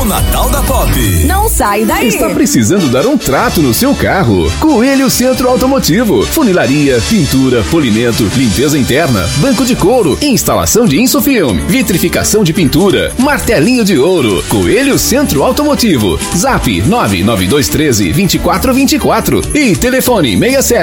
Natal da Pop. Não sai daí. Está precisando dar um trato no seu carro? Coelho Centro Automotivo. Funilaria, pintura, polimento, limpeza interna, banco de couro, instalação de insofilme, vitrificação de pintura, martelinho de ouro. Coelho Centro Automotivo. Zap 99213-2424 e telefone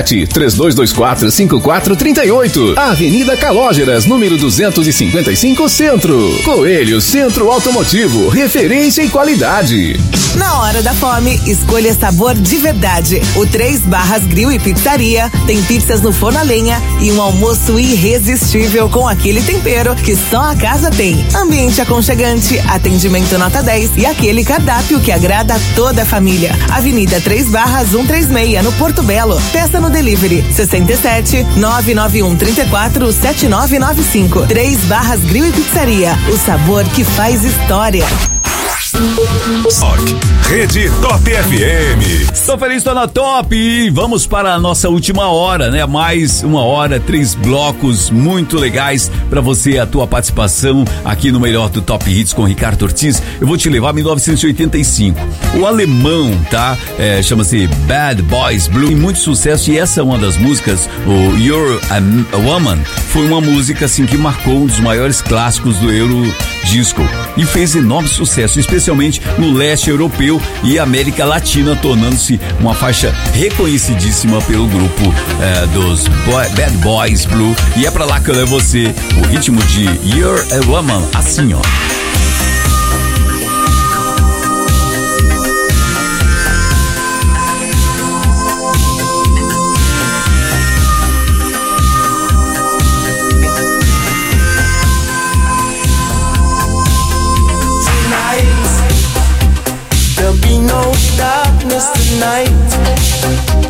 67-3224-5438. Avenida Calógeras, número 255 Centro. Coelho Centro Automotivo, referência e qualidade. Na hora da fome, escolha sabor de verdade. O 3 Barras Grill e Pizzaria tem pizzas no forno a lenha e um almoço irresistível com aquele tempero que só a casa tem. Ambiente aconchegante, atendimento nota 10 e aquele cardápio que agrada toda a família. Avenida 3 Barras 136, no Porto Belo. Peça no delivery 67 991 34 7995. 3 Barras Grill e Pizzaria. O sabor que faz história. Rede Top FM. Tô feliz, tô na Top e vamos para a nossa última hora, né? Mais uma hora, 3 blocos muito legais pra você, a tua participação aqui no melhor do Top Hits com Ricardo Ortiz. Eu vou te levar a 1985. O alemão, tá? Chama-se Bad Boys Blue, e muito sucesso, e essa é uma das músicas, o You're a Woman, foi uma música assim que marcou um dos maiores clássicos do Eurodisco e fez enorme sucesso, especialmente no leste europeu e América Latina, tornando-se uma faixa reconhecidíssima pelo grupo dos Bad Boys Blue. E é pra lá que eu levo você, o ritmo de You're a Woman, assim ó. Tonight